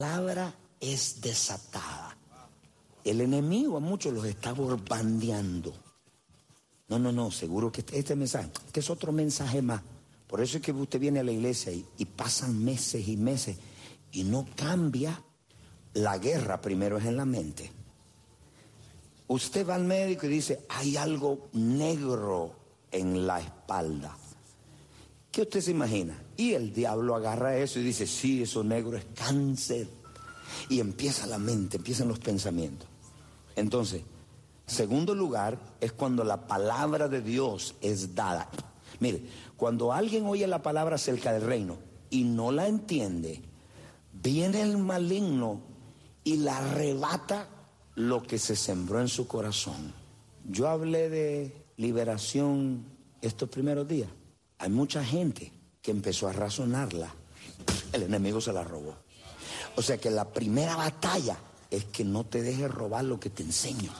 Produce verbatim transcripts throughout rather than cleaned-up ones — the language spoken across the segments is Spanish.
palabra es desatada, el enemigo a muchos los está bombardeando. No, no, no, seguro que este, este mensaje, este es otro mensaje más. Por eso es que usted viene a la iglesia y, y pasan meses y meses y no cambia. La guerra primero es en la mente. Usted va al médico y dice, hay algo negro en la espalda. ¿Qué usted se imagina? Y el diablo agarra eso y dice, sí, eso negro es cáncer. Y empieza la mente, empiezan los pensamientos. Entonces, segundo lugar, es cuando la palabra de Dios es dada. Mire, cuando alguien oye la palabra acerca del reino y no la entiende, viene el maligno y la arrebata lo que se sembró en su corazón. Yo hablé de liberación estos primeros días. Hay mucha gente que empezó a razonarla. El enemigo se la robó. O sea que la primera batalla es que no te dejes robar lo que te enseño.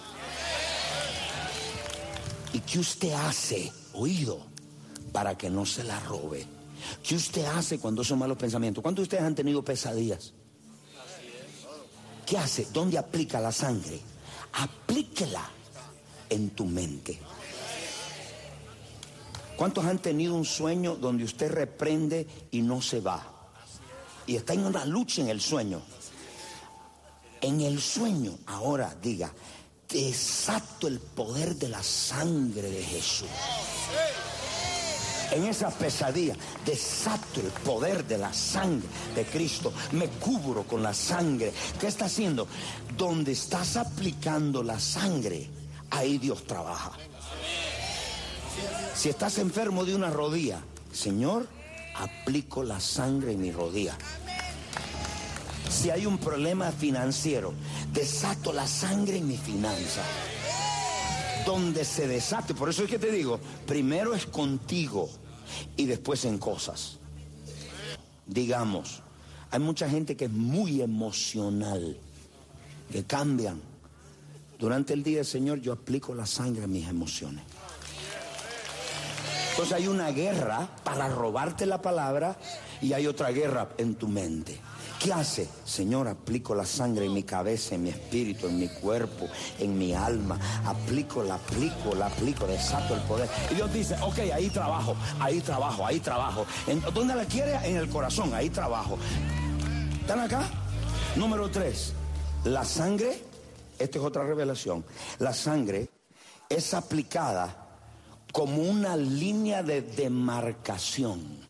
¿Y qué usted hace, oído, para que no se la robe? ¿Qué usted hace cuando son malos pensamientos? ¿Cuántos de ustedes han tenido pesadillas? ¿Qué hace? ¿Dónde aplica la sangre? Aplíquela en tu mente. ¿Cuántos han tenido un sueño donde usted reprende y no se va? Y está en una lucha en el sueño. En el sueño, ahora diga, desato el poder de la sangre de Jesús. En esa pesadilla, desato el poder de la sangre de Cristo. Me cubro con la sangre. ¿Qué está haciendo? Donde estás aplicando la sangre, ahí Dios trabaja. Si estás enfermo de una rodilla, Señor, aplico la sangre en mi rodilla. Si hay un problema financiero, desato la sangre en mi finanza. Donde se desate, por eso es que te digo, primero es contigo y después en cosas. Digamos, hay mucha gente que es muy emocional, que cambian. Durante el día, Señor, yo aplico la sangre en mis emociones. Entonces hay una guerra para robarte la palabra y hay otra guerra en tu mente. ¿Qué hace? Señor, aplico la sangre en mi cabeza, en mi espíritu, en mi cuerpo, en mi alma. Aplico, la aplico, la aplico, desato el poder. Y Dios dice, ok, ahí trabajo, ahí trabajo, ahí trabajo. ¿En, ¿Dónde la quiere? En el corazón, ahí trabajo. ¿Están acá? Número tres. La sangre, esta es otra revelación. La sangre es aplicada como una línea de demarcación.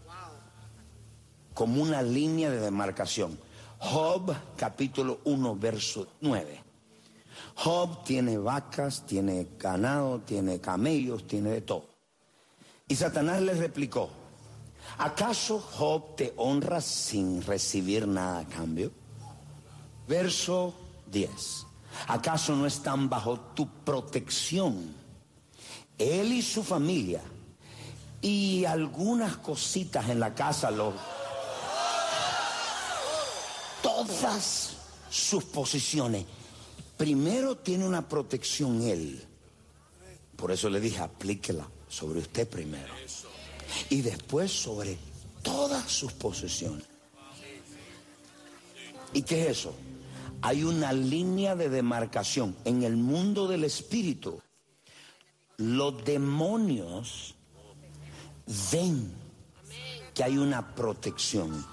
Como una línea de demarcación. Job capítulo uno verso nueve. Job tiene vacas, tiene ganado, tiene camellos, tiene de todo. Y Satanás le replicó, ¿acaso Job te honra sin recibir nada a cambio? Verso diez. ¿Acaso no están bajo tu protección él y su familia y algunas cositas en la casa, los todas sus posiciones? Primero tiene una protección él. Por eso le dije, aplíquela sobre usted primero. Y después sobre todas sus posesiones. ¿Y qué es eso? Hay una línea de demarcación. En el mundo del espíritu, los demonios ven que hay una protección.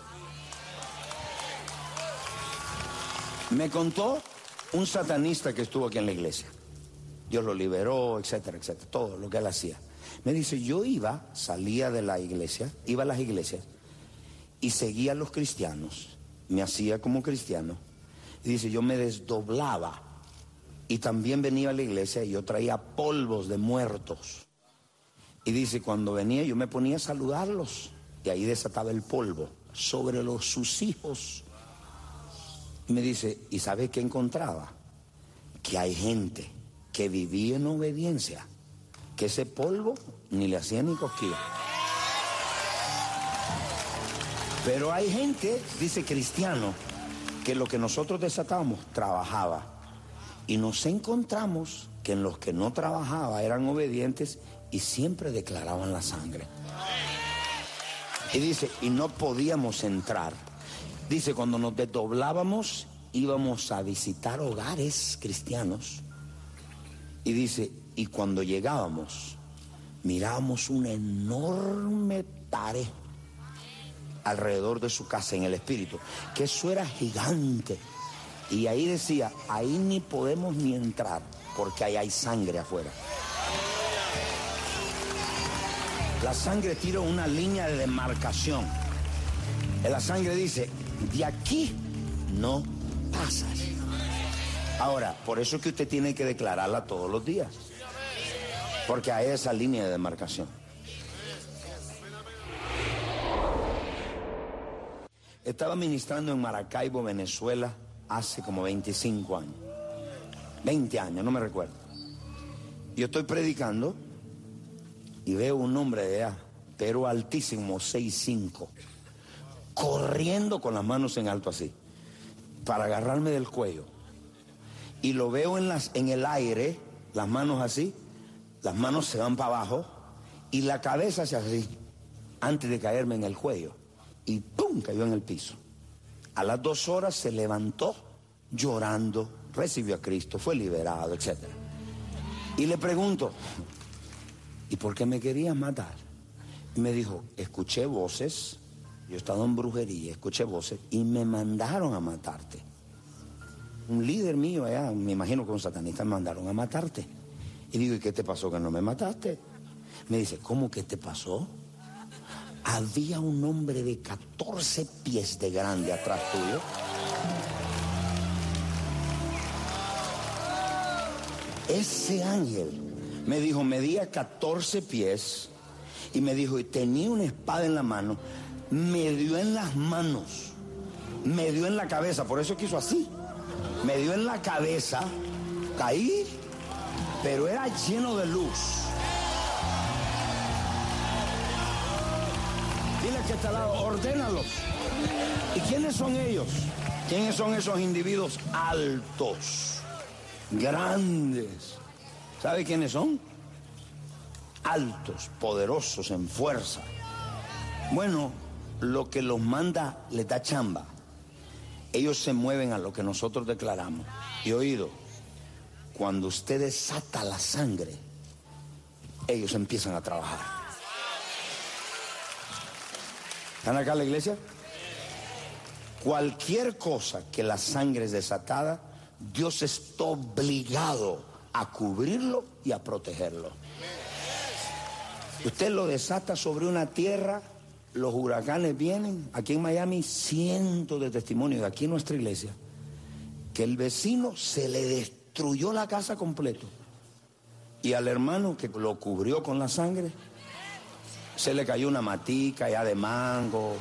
Me contó un satanista que estuvo aquí en la iglesia. Dios lo liberó, etcétera, etcétera. Todo lo que él hacía. Me dice, yo iba, salía de la iglesia, iba a las iglesias y seguía a los cristianos. Me hacía como cristiano. Y dice, yo me desdoblaba. Y también venía a la iglesia y yo traía polvos de muertos. Y dice, cuando venía yo me ponía a saludarlos. Y ahí desataba el polvo sobre los, sus hijos. Y me dice, ¿y sabe qué encontraba? Que hay gente que vivía en obediencia, que ese polvo ni le hacía ni cosquilla. Pero hay gente, dice cristiano, que lo que nosotros desatábamos trabajaba. Y nos encontramos que en los que no trabajaba eran obedientes y siempre declaraban la sangre. Y dice, y no podíamos entrar. Dice, cuando nos desdoblábamos, íbamos a visitar hogares cristianos. Y dice, y cuando llegábamos, mirábamos una enorme pared alrededor de su casa en el espíritu, que eso era gigante. Y ahí decía, ahí ni podemos ni entrar, porque ahí hay sangre afuera. La sangre tira una línea de demarcación. La sangre dice, de aquí no pasas. Ahora, por eso es que usted tiene que declararla todos los días, porque hay esa línea de demarcación. Estaba ministrando en Maracaibo, Venezuela, hace como veinticinco años, veinte años, no me recuerdo. Yo estoy predicando y veo un hombre de allá, pero altísimo, seis cinco, corriendo con las manos en alto así, para agarrarme del cuello. Y lo veo en, las, en el aire, las manos así, las manos se van para abajo y la cabeza se hace así, antes de caerme en el cuello. Y ¡pum!, cayó en el piso. A las dos horas se levantó llorando, recibió a Cristo, fue liberado, etcétera. Y le pregunto, ¿y por qué me querías matar? Y me dijo, escuché voces, yo he estado en brujería, escuché voces y me mandaron a matarte. Un líder mío allá, me imagino que un satanista, me mandaron a matarte. Y digo, ¿y qué te pasó que no me mataste? Me dice, ¿cómo que te pasó? Había un hombre de catorce pies de grande atrás tuyo. Ese ángel me dijo, medía catorce pies y me dijo, y tenía una espada en la mano, me dio en las manos, me dio en la cabeza, por eso quiso así, me dio en la cabeza, caí, pero era lleno de luz. Dile que está al lado, ordénalos. ¿Y quiénes son ellos? ¿Quiénes son esos individuos altos, grandes? ¿Sabe quiénes son? Altos, poderosos en fuerza. Bueno, lo que los manda les da chamba. Ellos se mueven a lo que nosotros declaramos. Y oído, cuando usted desata la sangre, ellos empiezan a trabajar. ¿Están acá en la iglesia? Cualquier cosa que la sangre es desatada, Dios está obligado a cubrirlo y a protegerlo. Usted lo desata sobre una tierra, los huracanes vienen. Aquí en Miami, cientos de testimonios de aquí en nuestra iglesia, que el vecino se le destruyó la casa completo. Y al hermano que lo cubrió con la sangre, se le cayó una matica ya de mango.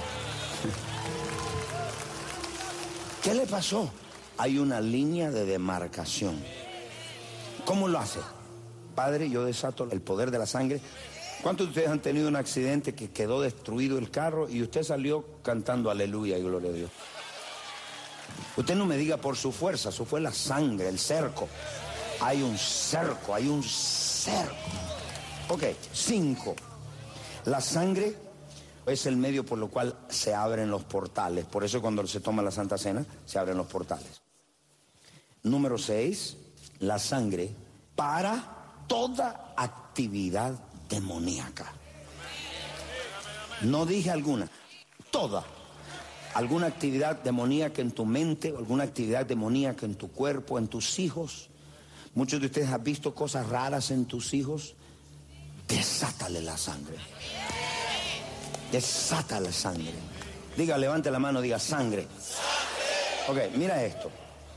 ¿Qué le pasó? Hay una línea de demarcación. ¿Cómo lo hace? Padre, yo desato el poder de la sangre. ¿Cuántos de ustedes han tenido un accidente que quedó destruido el carro y usted salió cantando aleluya y gloria a Dios? Usted no me diga por su fuerza, eso fue la sangre, el cerco. Hay un cerco, hay un cerco. Ok, cinco. La sangre es el medio por lo cual se abren los portales. Por eso cuando se toma la Santa Cena, se abren los portales. Número seis, la sangre para toda actividad demoníaca. No dije alguna, toda. Alguna actividad demoníaca en tu mente, alguna actividad demoníaca en tu cuerpo, en tus hijos. Muchos de ustedes han visto cosas raras en tus hijos. Desátale la sangre. Desata la sangre. Diga, levante la mano, diga sangre. Ok, mira esto.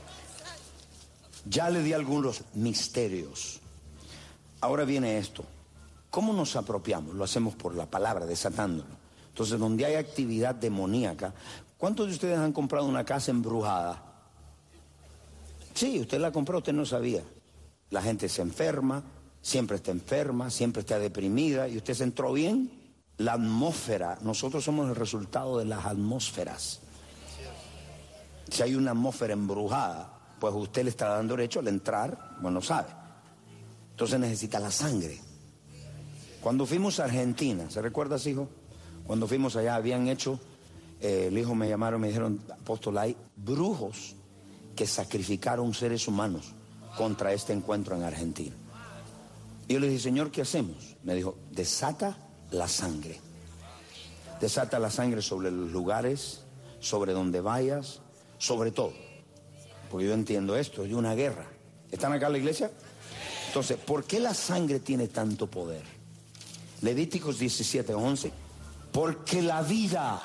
Ya le di algunos misterios. Ahora viene esto. ¿Cómo nos apropiamos? Lo hacemos por la palabra, desatándolo. Entonces, donde hay actividad demoníaca, ¿cuántos de ustedes han comprado una casa embrujada? Sí, usted la compró, usted no sabía. La gente se enferma, siempre está enferma, siempre está deprimida, y usted se entró bien. La atmósfera, nosotros somos el resultado de las atmósferas. Si hay una atmósfera embrujada, pues usted le está dando derecho al entrar, bueno, sabe. Entonces necesita la sangre. Cuando fuimos a Argentina, ¿se recuerda, hijo? Cuando fuimos allá habían hecho eh, el hijo me llamaron y me dijeron, apóstol, hay brujos que sacrificaron seres humanos contra este encuentro en Argentina. Y yo le dije, Señor, ¿qué hacemos? Me dijo, desata la sangre. Desata la sangre sobre los lugares, sobre donde vayas, sobre todo. Porque yo entiendo esto, es una guerra. ¿Están acá en la iglesia? Entonces, ¿por qué la sangre tiene tanto poder? Levíticos diecisiete, once. Porque la vida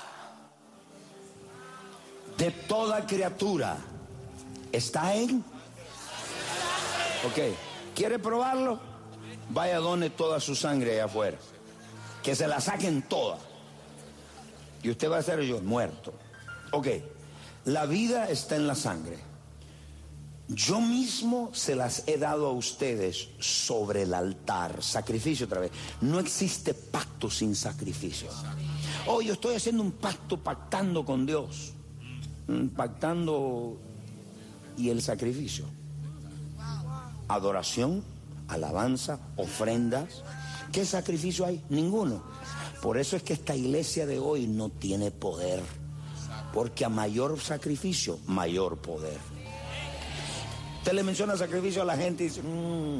de toda criatura está en... Ok, ¿quiere probarlo? Vaya, done toda su sangre allá afuera. Que se la saquen toda. Y usted va a ser yo muerto. Ok, la vida está en la sangre. Yo mismo se las he dado a ustedes sobre el altar. Sacrificio otra vez. No existe pacto sin sacrificio. Oh, yo estoy haciendo un pacto, pactando con Dios. Pactando y el sacrificio. Adoración, alabanza, ofrendas. ¿Qué sacrificio hay? Ninguno. Por eso es que esta iglesia de hoy no tiene poder. Porque a mayor sacrificio, mayor poder. Usted le menciona sacrificio a la gente y dice, mmm.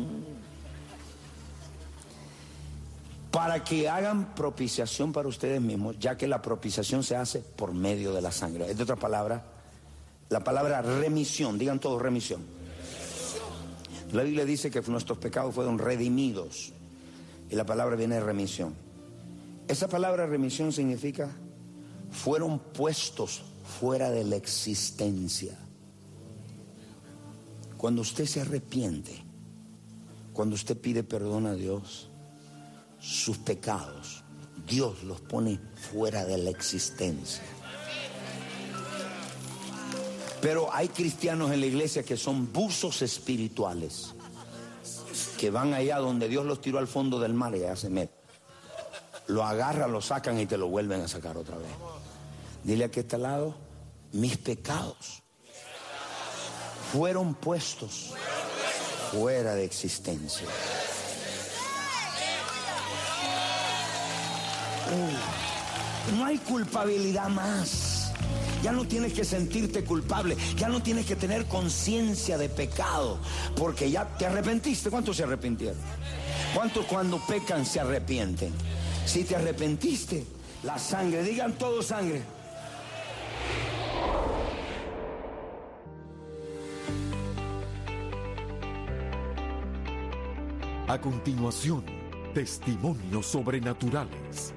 Para que hagan propiciación para ustedes mismos, ya que la propiciación se hace por medio de la sangre. Es de otra palabra, la palabra remisión, digan todos remisión. La Biblia dice que nuestros pecados fueron redimidos y la palabra viene de remisión. Esa palabra remisión significa fueron puestos fuera de la existencia. Cuando usted se arrepiente, cuando usted pide perdón a Dios, sus pecados, Dios los pone fuera de la existencia. Pero hay cristianos en la iglesia que son buzos espirituales, que van allá donde Dios los tiró al fondo del mar y allá se meten. Lo agarran, lo sacan y te lo vuelven a sacar otra vez. Dile a que está al lado, mis pecados fueron puestos fuera de existencia. Uh, no hay culpabilidad más. Ya no tienes que sentirte culpable. Ya no tienes que tener conciencia de pecado. Porque ya te arrepentiste. ¿Cuántos se arrepintieron? ¿Cuántos cuando pecan se arrepienten? Si te arrepentiste, la sangre, digan todo sangre. A continuación, testimonios sobrenaturales.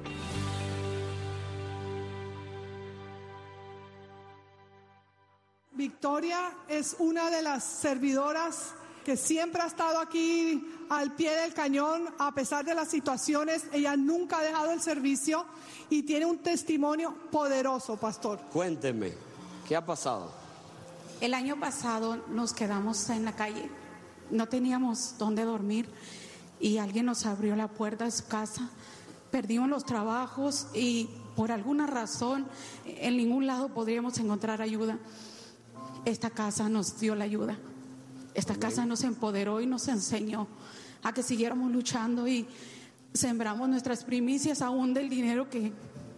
Victoria es una de las servidoras que siempre ha estado aquí al pie del cañón a pesar de las situaciones. Ella nunca ha dejado el servicio y tiene un testimonio poderoso, pastor. Cuénteme, ¿qué ha pasado? El año pasado nos quedamos en la calle, no teníamos dónde dormir y alguien nos abrió la puerta de su casa. Perdimos los trabajos y por alguna razón en ningún lado podríamos encontrar ayuda. Esta casa nos dio la ayuda. Esta casa nos empoderó y nos enseñó a que siguiéramos luchando y sembramos nuestras primicias aún del dinero que,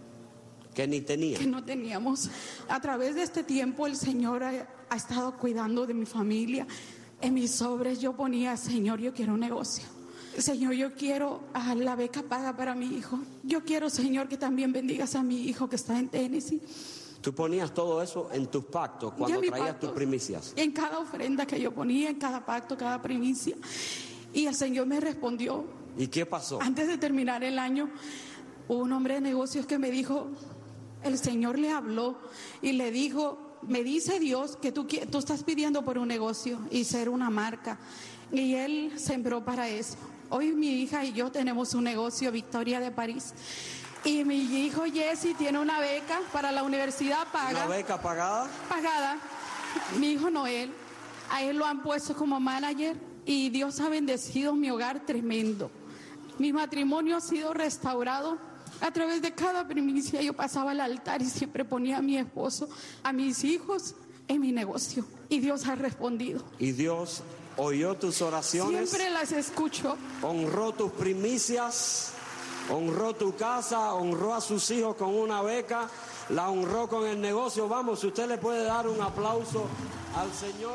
que ni tenía. Que no teníamos. A través de este tiempo el Señor ha, ha estado cuidando de mi familia. En mis sobres yo ponía, Señor, yo quiero un negocio. Señor, yo quiero a la beca paga para mi hijo. Yo quiero, Señor, que también bendigas a mi hijo que está en Tennessee. Tú ponías todo eso en tus pactos cuando traías pacto, tus primicias. En cada ofrenda que yo ponía, en cada pacto, cada primicia. Y el Señor me respondió. ¿Y qué pasó? Antes de terminar el año, hubo un hombre de negocios que me dijo, el Señor le habló y le dijo, me dice Dios que tú, tú estás pidiendo por un negocio y ser una marca. Y Él sembró para eso. Hoy mi hija y yo tenemos un negocio, Victoria de París. Y mi hijo Jesse tiene una beca para la universidad paga. ¿Una beca pagada? Pagada. Mi hijo Noel, a él lo han puesto como manager y Dios ha bendecido mi hogar tremendo. Mi matrimonio ha sido restaurado a través de cada primicia. Yo pasaba al altar y siempre ponía a mi esposo, a mis hijos en mi negocio. Y Dios ha respondido. Y Dios oyó tus oraciones. Siempre las escucho. Honró tus primicias. Honró tu casa, honró a sus hijos con una beca la honró con el negocio. Vamos, si usted le puede dar un aplauso al Señor.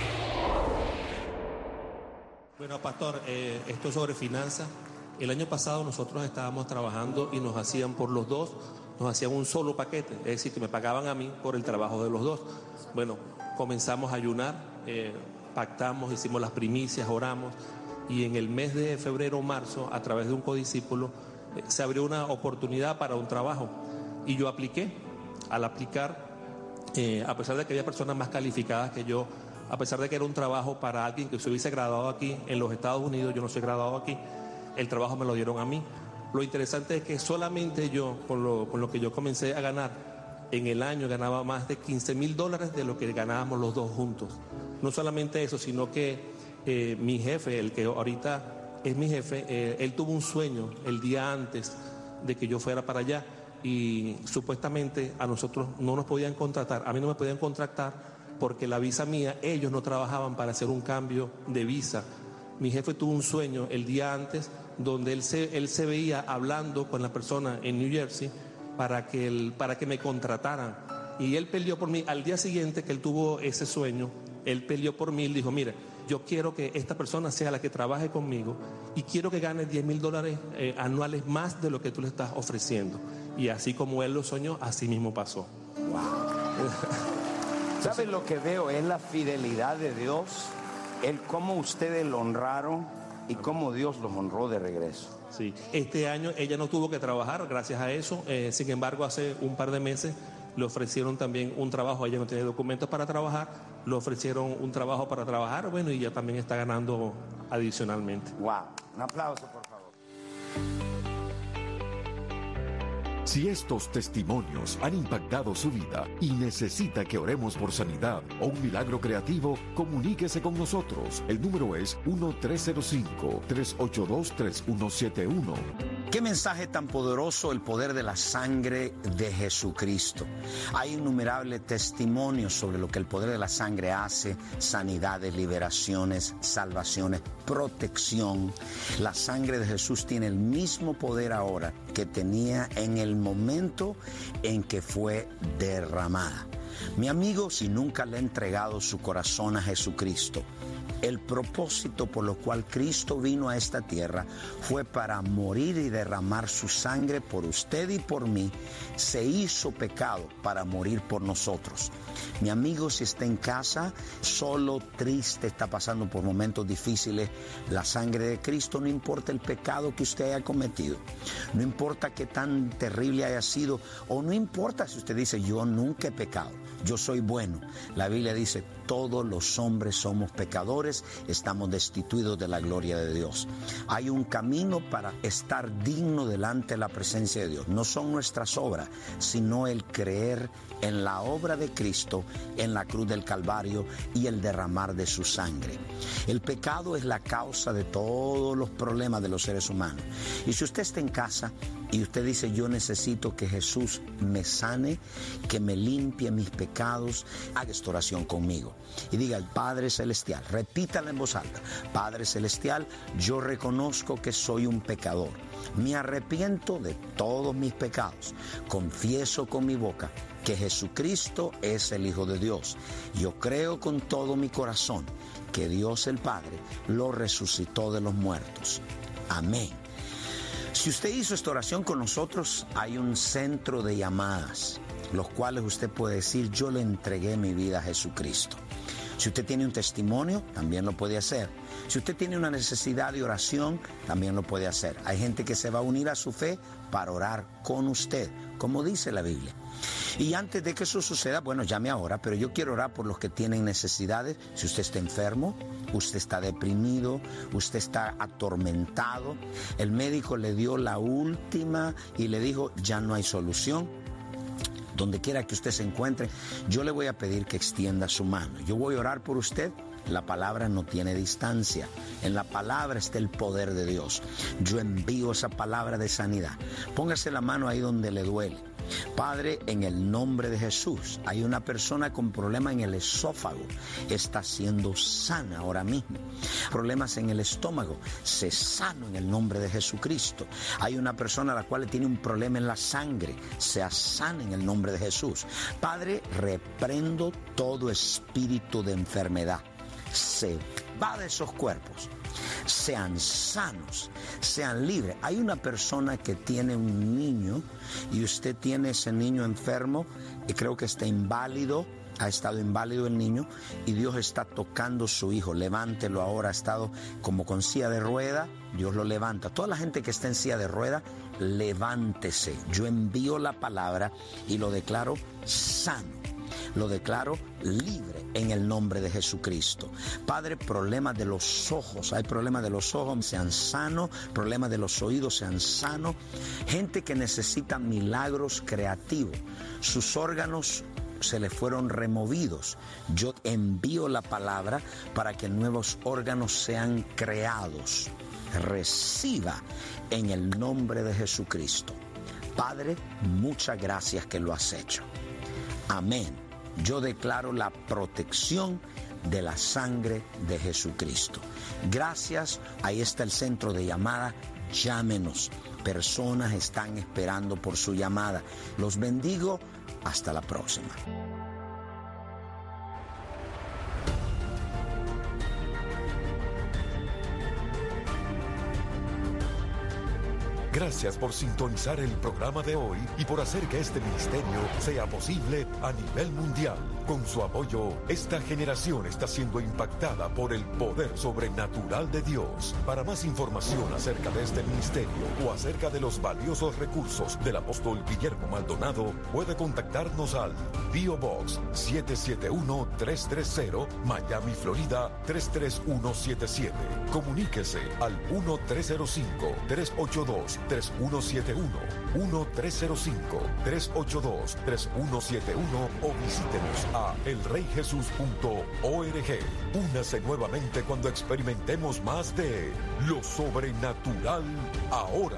Bueno, pastor, eh, esto es sobre finanzas. El año pasado nosotros estábamos trabajando y nos hacían por los dos, nos hacían un solo paquete, es decir, que me pagaban a mí por el trabajo de los dos. Bueno, comenzamos a ayunar, eh, pactamos, hicimos las primicias, oramos, y en el mes de febrero o marzo, a través de un codiscípulo, eh, se abrió una oportunidad para un trabajo y yo apliqué. Al aplicar, eh, a pesar de que había personas más calificadas que yo, a pesar de que era un trabajo para alguien que se hubiese graduado aquí en los Estados Unidos, yo no soy graduado aquí, el trabajo me lo dieron a mí. Lo interesante es que solamente yo, con lo, con lo que yo comencé a ganar, en el año ganaba más de quince mil dólares de lo que ganábamos los dos juntos. No solamente eso, sino que eh, mi jefe, el que ahorita es mi jefe, eh, él tuvo un sueño el día antes de que yo fuera para allá y supuestamente a nosotros no nos podían contratar, a mí no me podían contratar porque la visa mía, ellos no trabajaban para hacer un cambio de visa. Mi jefe tuvo un sueño el día antes donde él se, él se veía hablando con la persona en New Jersey para que, él, para que me contrataran. Y él peleó por mí. Al día siguiente que él tuvo ese sueño, él peleó por mí y dijo, mire, yo quiero que esta persona sea la que trabaje conmigo y quiero que gane diez mil dólares eh, anuales más de lo que tú le estás ofreciendo. Y así como él lo soñó, así mismo pasó. Wow. ¿Sabes lo que veo? Es la fidelidad de Dios, el cómo ustedes lo honraron y cómo Dios los honró de regreso. Sí, este año ella no tuvo que trabajar gracias a eso, eh, sin embargo hace un par de meses le ofrecieron también un trabajo, ella no tiene documentos para trabajar, le ofrecieron un trabajo para trabajar, bueno, y ella también está ganando adicionalmente. Wow, un aplauso por favor. Si estos testimonios han impactado su vida y necesita que oremos por sanidad o un milagro creativo, comuníquese con nosotros. El número es uno tres cero cinco, tres ocho dos, tres uno siete uno. Qué mensaje tan poderoso, el poder de la sangre de Jesucristo. Hay innumerables testimonios sobre lo que el poder de la sangre hace: sanidades, liberaciones, salvaciones, protección. La sangre de Jesús tiene el mismo poder ahora que tenía en el momento en que fue derramada. Mi amigo, si nunca le ha entregado su corazón a Jesucristo, el propósito por lo cual Cristo vino a esta tierra fue para morir y derramar su sangre por usted y por mí. Se hizo pecado para morir por nosotros. Mi amigo, si está en casa, solo, triste, está pasando por momentos difíciles, la sangre de Cristo, no importa el pecado que usted haya cometido, no importa qué tan terrible haya sido, o no importa si usted dice, yo nunca he pecado, yo soy bueno. La Biblia dice, todos los hombres somos pecadores, estamos destituidos de la gloria de Dios. Hay un camino para estar digno delante de la presencia de Dios. No son nuestras obras, sino el creer en la obra de Cristo en la cruz del Calvario y el derramar de su sangre. El pecado es la causa de todos los problemas de los seres humanos. Y si usted está en casa y usted dice, yo necesito que Jesús me sane, que me limpie mis pecados, haga esta oración conmigo y diga, Padre Celestial, repítala en voz alta, Padre Celestial, yo reconozco que soy un pecador, me arrepiento de todos mis pecados, confieso con mi boca que Jesucristo es el Hijo de Dios. Yo creo con todo mi corazón que Dios el Padre lo resucitó de los muertos. Amén. Si usted hizo esta oración con nosotros, hay un centro de llamadas, los cuales usted puede decir, yo le entregué mi vida a Jesucristo. Si usted tiene un testimonio, también lo puede hacer. Si usted tiene una necesidad de oración, también lo puede hacer. Hay gente que se va a unir a su fe para orar con usted, como dice la Biblia. Y antes de que eso suceda, bueno, llame ahora, pero yo quiero orar por los que tienen necesidades. Si usted está enfermo, usted está deprimido, usted está atormentado, el médico le dio la última y le dijo, ya no hay solución. Donde quiera que usted se encuentre, yo le voy a pedir que extienda su mano. Yo voy a orar por usted. La palabra no tiene distancia. En la palabra está el poder de Dios. Yo envío esa palabra de sanidad. Póngase la mano ahí donde le duele. Padre, en el nombre de Jesús, hay una persona con problema en el esófago, está siendo sana ahora mismo. Problemas en el estómago, se sano en el nombre de Jesucristo. Hay una persona a la cual tiene un problema en la sangre, sea sana en el nombre de Jesús. Padre, reprendo todo espíritu de enfermedad. Se va de esos cuerpos. Sean sanos, sean libres. Hay una persona que tiene un niño y usted tiene ese niño enfermo y creo que está inválido, ha estado inválido el niño y Dios está tocando su hijo. Levántelo ahora, ha estado como con silla de rueda, Dios lo levanta. Toda la gente que está en silla de rueda, levántese. Yo envío la palabra y lo declaro sano. Lo declaro libre en el nombre de Jesucristo. Padre, problemas de los ojos, hay problemas de los ojos, sean sanos, problemas de los oídos, sean sanos. Gente que necesita milagros creativos, sus órganos se le fueron removidos. Yo envío la palabra para que nuevos órganos sean creados. Reciba en el nombre de Jesucristo. Padre, muchas gracias que lo has hecho. Amén. Yo declaro la protección de la sangre de Jesucristo. Gracias. Ahí está el centro de llamada. Llámenos. Personas están esperando por su llamada. Los bendigo. Hasta la próxima. Gracias por sintonizar el programa de hoy y por hacer que este ministerio sea posible a nivel mundial. Con su apoyo, esta generación está siendo impactada por el poder sobrenatural de Dios. Para más información acerca de este ministerio o acerca de los valiosos recursos del apóstol Guillermo Maldonado, puede contactarnos al P O Box siete siete uno tres tres cero, Miami, Florida tres tres uno siete siete. Comuníquese al uno tres cero cinco, tres ocho dos, tres uno siete uno, uno tres cero cinco, tres ocho dos, tres uno siete uno o visítenos a el rey jesús punto org. Únase nuevamente cuando experimentemos más de lo sobrenatural ahora.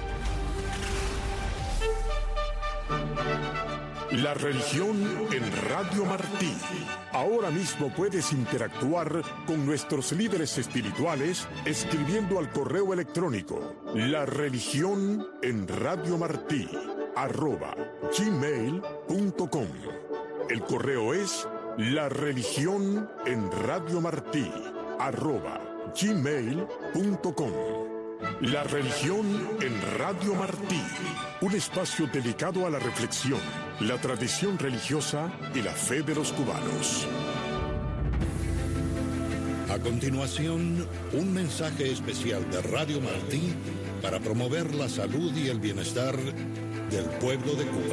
La religión en Radio Martí. Ahora mismo puedes interactuar con nuestros líderes espirituales escribiendo al correo electrónico La religión en Radio Martí arroba gmail punto com. El correo es La religión en Radio Martí arroba gmail punto com. La religión en Radio Martí, un espacio dedicado a la reflexión, la tradición religiosa y la fe de los cubanos. A continuación, un mensaje especial de Radio Martí para promover la salud y el bienestar del pueblo de Cuba.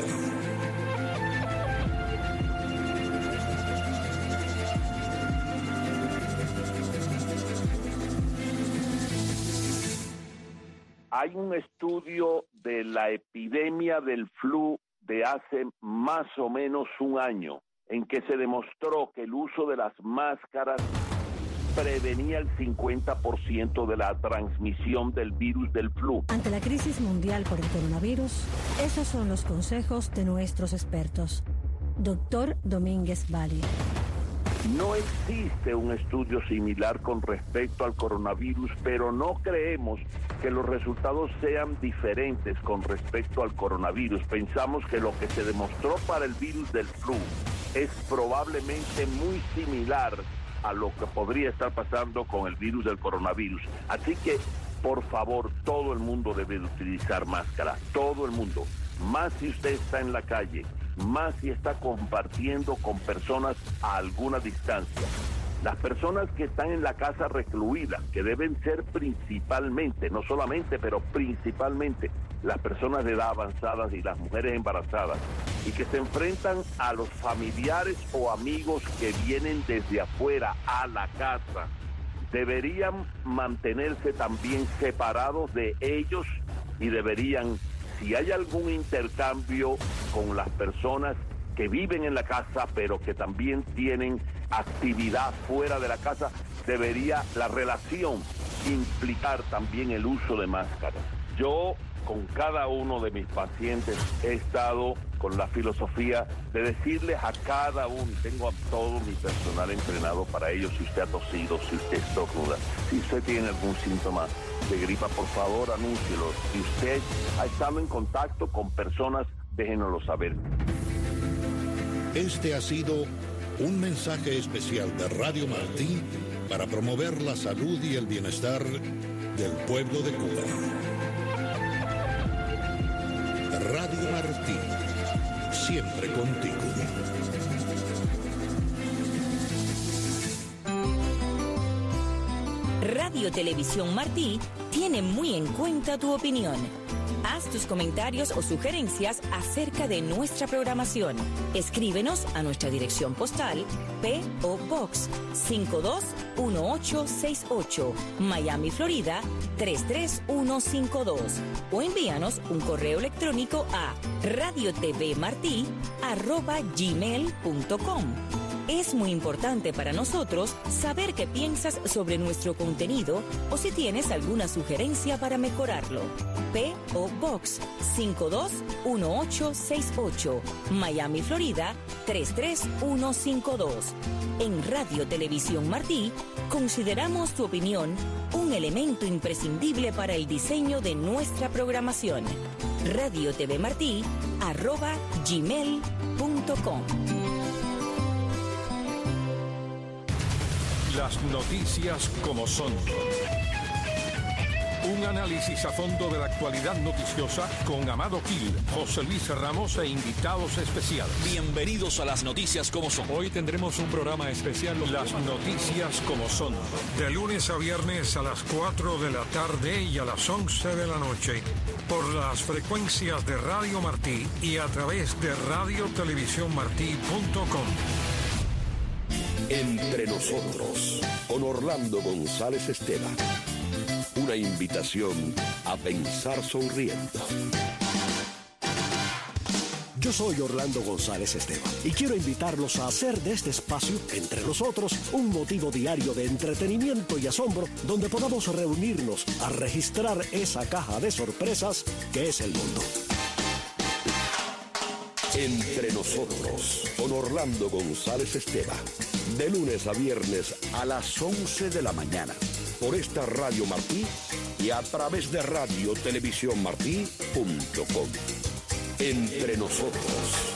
Hay un estudio de la epidemia del flu de hace más o menos un año en que se demostró que el uso de las máscaras prevenía el cincuenta por ciento de la transmisión del virus del flu. Ante la crisis mundial por el coronavirus, esos son los consejos de nuestros expertos. Doctor Domínguez Bali. No existe un estudio similar con respecto al coronavirus, pero no creemos que los resultados sean diferentes con respecto al coronavirus. Pensamos que lo que se demostró para el virus del flu es probablemente muy similar a lo que podría estar pasando con el virus del coronavirus. Así que, por favor, todo el mundo debe de utilizar máscara, todo el mundo. Más si usted está en la calle, más si está compartiendo con personas a alguna distancia. Las personas que están en la casa recluidas, que deben ser principalmente, no solamente, pero principalmente, las personas de edad avanzada y las mujeres embarazadas, y que se enfrentan a los familiares o amigos que vienen desde afuera a la casa, deberían mantenerse también separados de ellos y deberían, si hay algún intercambio con las personas que viven en la casa, pero que también tienen actividad fuera de la casa, debería la relación implicar también el uso de máscaras. Yo, con cada uno de mis pacientes, he estado con la filosofía de decirles a cada uno, tengo a todo mi personal entrenado para ello, si usted ha tosido, si usted estornuda, si usted tiene algún síntoma de gripa, por favor anúncielo. Si usted ha estado en contacto con personas, déjenoslo saber. Este ha sido un mensaje especial de Radio Martí para promover la salud y el bienestar del pueblo de Cuba. Radio Martí, siempre contigo. Radio Televisión Martí tiene muy en cuenta tu opinión. Haz tus comentarios o sugerencias acerca de nuestra programación. Escríbenos a nuestra dirección postal P O Box cinco dos uno ocho seis ocho, Miami, Florida tres tres uno cinco dos, o envíanos un correo electrónico a radiotvmarti arroba gmail punto com. Es muy importante para nosotros saber qué piensas sobre nuestro contenido o si tienes alguna sugerencia para mejorarlo. P O Box cinco dos uno ocho seis ocho, Miami, Florida tres tres uno cinco dos. En Radio Televisión Martí consideramos tu opinión un elemento imprescindible para el diseño de nuestra programación. radiotvmarti arroba gmail punto com. Las noticias como son. Un análisis a fondo de la actualidad noticiosa con Amado Gil, José Luis Ramos e invitados especiales. Bienvenidos a las noticias como son. Hoy tendremos un programa especial, Las noticias como son. De lunes a viernes a las cuatro de la tarde y a las once de la noche. Por las frecuencias de Radio Martí y a través de radio televisión martí punto com. Entre nosotros, con Orlando González Esteban. Una invitación a pensar sonriendo. Yo soy Orlando González Esteban y quiero invitarlos a hacer de este espacio, Entre Nosotros, un motivo diario de entretenimiento y asombro donde podamos reunirnos a registrar esa caja de sorpresas que es el mundo. Entre Nosotros, con Orlando González Esteban. De lunes a viernes a las once de la mañana. Por esta Radio Martí y a través de radio televisión martí punto com. Entre Nosotros.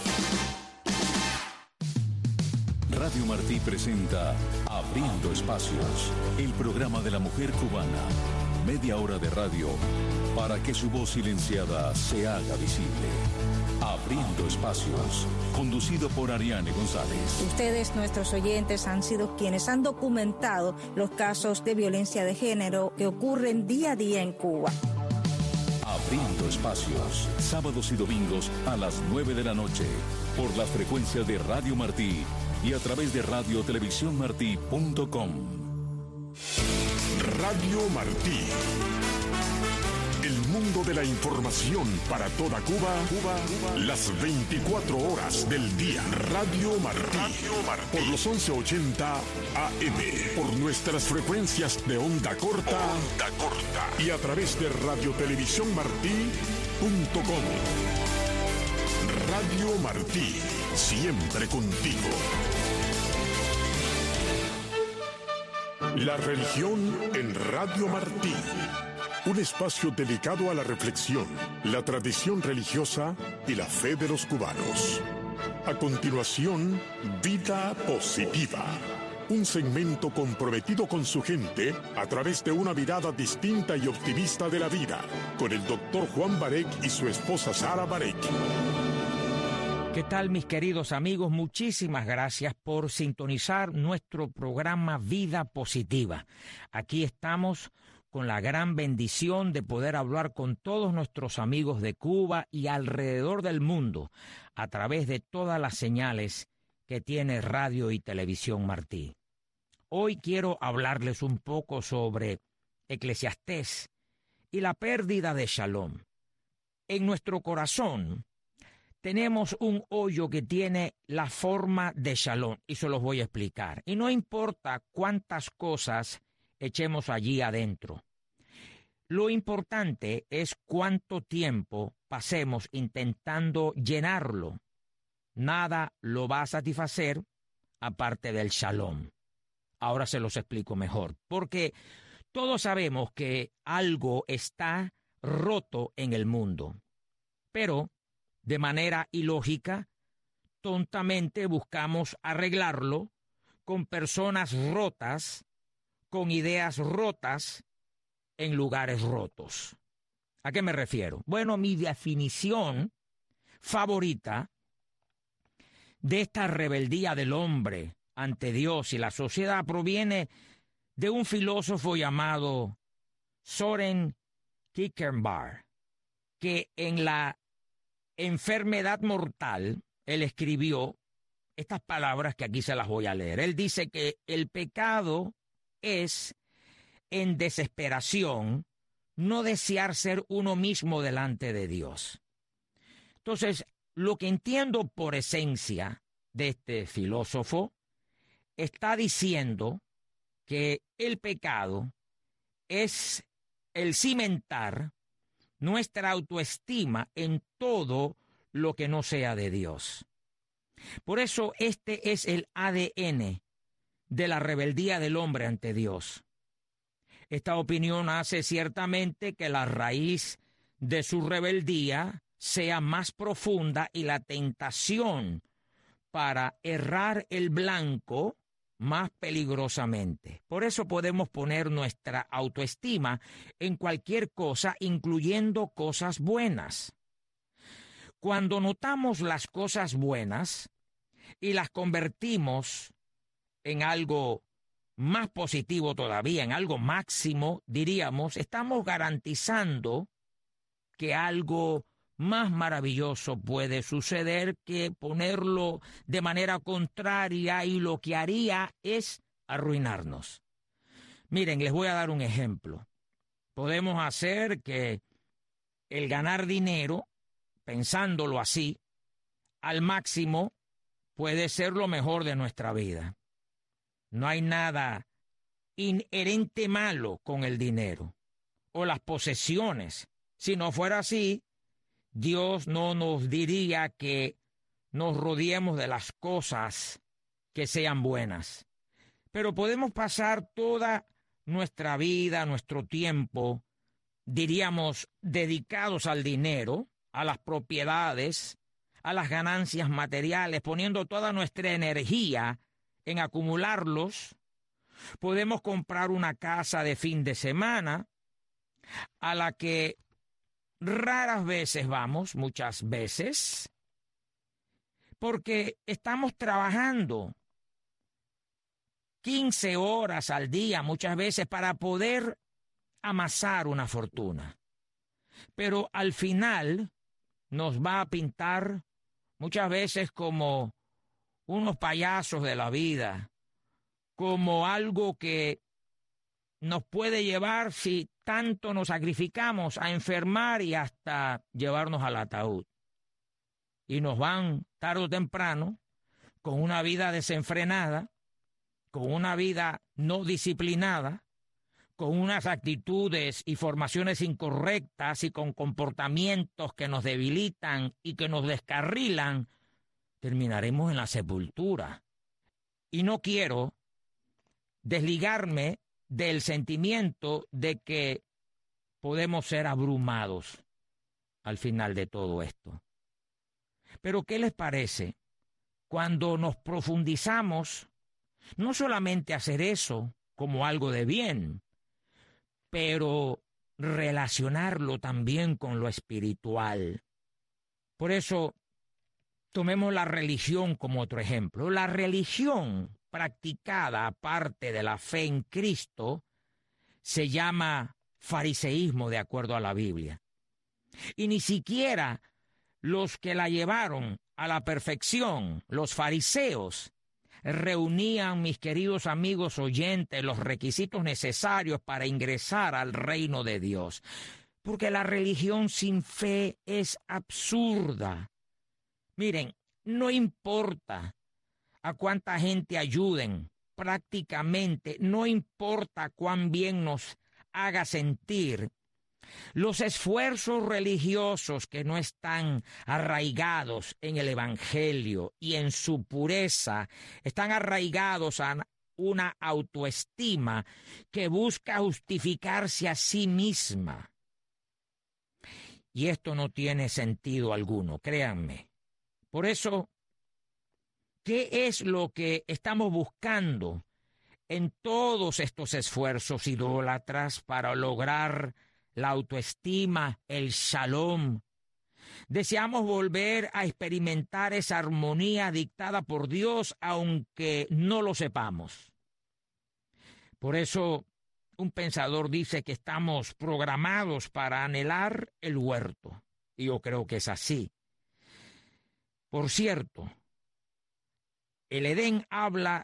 Radio Martí presenta Abriendo Espacios, el programa de la mujer cubana. Media hora de radio para que su voz silenciada se haga visible. Abriendo Espacios, conducido por Ariane González. Ustedes, nuestros oyentes, han sido quienes han documentado los casos de violencia de género que ocurren día a día en Cuba. Abriendo Espacios, sábados y domingos a las nueve de la noche, por las frecuencias de Radio Martí y a través de radio televisión martí punto com. Radio Martí. El mundo de la información para toda Cuba, Cuba, Cuba, las veinticuatro horas del día. Radio Martí. Radio Martí. Por los once ochenta A M. Por nuestras frecuencias de onda corta. Onda corta. Y a través de radio televisión martí punto com. Radio Martí. Siempre contigo. La religión en Radio Martí. Un espacio dedicado a la reflexión, la tradición religiosa y la fe de los cubanos. A continuación, Vida Positiva. Un segmento comprometido con su gente a través de una mirada distinta y optimista de la vida, con el doctor Juan Barek y su esposa Sara Barek. ¿Qué tal, mis queridos amigos? Muchísimas gracias por sintonizar nuestro programa Vida Positiva. Aquí estamos con la gran bendición de poder hablar con todos nuestros amigos de Cuba y alrededor del mundo a través de todas las señales que tiene Radio y Televisión Martí. Hoy quiero hablarles un poco sobre Eclesiastés y la pérdida de Shalom. En nuestro corazón tenemos un hoyo que tiene la forma de Shalom, y se los voy a explicar. Y no importa cuántas cosas echemos allí adentro. Lo importante es cuánto tiempo pasemos intentando llenarlo. Nada lo va a satisfacer aparte del shalom. Ahora se los explico mejor. Porque todos sabemos que algo está roto en el mundo. Pero, de manera ilógica, tontamente buscamos arreglarlo con personas rotas, con ideas rotas, en lugares rotos. ¿A qué me refiero? Bueno, mi definición favorita de esta rebeldía del hombre ante Dios y la sociedad proviene de un filósofo llamado Soren Kierkegaard, que en La enfermedad mortal, él escribió estas palabras que aquí se las voy a leer. Él dice que el pecado es, en desesperación, no desear ser uno mismo delante de Dios. Entonces, lo que entiendo por esencia de este filósofo está diciendo que el pecado es el cimentar nuestra autoestima en todo lo que no sea de Dios. Por eso este es el A D N de la rebeldía del hombre ante Dios. Esta opinión hace ciertamente que la raíz de su rebeldía sea más profunda y la tentación para errar el blanco más peligrosamente. Por eso podemos poner nuestra autoestima en cualquier cosa, incluyendo cosas buenas. Cuando notamos las cosas buenas y las convertimos en algo más positivo todavía, en algo máximo, diríamos, estamos garantizando que algo más maravilloso puede suceder que ponerlo de manera contraria, y lo que haría es arruinarnos. Miren, les voy a dar un ejemplo. Podemos hacer que el ganar dinero, pensándolo así, al máximo, puede ser lo mejor de nuestra vida. No hay nada inherente malo con el dinero o las posesiones. Si no fuera así, Dios no nos diría que nos rodeemos de las cosas que sean buenas. Pero podemos pasar toda nuestra vida, nuestro tiempo, diríamos, dedicados al dinero, a las propiedades, a las ganancias materiales, poniendo toda nuestra energía en acumularlos. Podemos comprar una casa de fin de semana a la que raras veces vamos, muchas veces, porque estamos trabajando quince horas al día, muchas veces, para poder amasar una fortuna. Pero al final nos va a pintar muchas veces como unos payasos de la vida, como algo que nos puede llevar, si tanto nos sacrificamos, a enfermar y hasta llevarnos al ataúd. Y nos van tarde o temprano, con una vida desenfrenada, con una vida no disciplinada, con unas actitudes y formaciones incorrectas y con comportamientos que nos debilitan y que nos descarrilan, terminaremos en la sepultura. Y no quiero desligarme del sentimiento de que podemos ser abrumados al final de todo esto. Pero ¿qué les parece cuando nos profundizamos, no solamente hacer eso como algo de bien, pero relacionarlo también con lo espiritual? Por eso, tomemos la religión como otro ejemplo. La religión practicada aparte de la fe en Cristo se llama fariseísmo, de acuerdo a la Biblia. Y ni siquiera los que la llevaron a la perfección, los fariseos, reunían, mis queridos amigos oyentes, los requisitos necesarios para ingresar al reino de Dios. Porque la religión sin fe es absurda. Miren, no importa a cuánta gente ayuden, prácticamente no importa cuán bien nos haga sentir Los esfuerzos religiosos que no están arraigados en el Evangelio y en su pureza, están arraigados a una autoestima que busca justificarse a sí misma. Y esto no tiene sentido alguno, créanme. Por eso, ¿qué es lo que estamos buscando en todos estos esfuerzos idólatras para lograr la autoestima, el shalom? Deseamos volver a experimentar esa armonía dictada por Dios, aunque no lo sepamos. Por eso, un pensador dice que estamos programados para anhelar el huerto. Y yo creo que es así. Por cierto, el Edén habla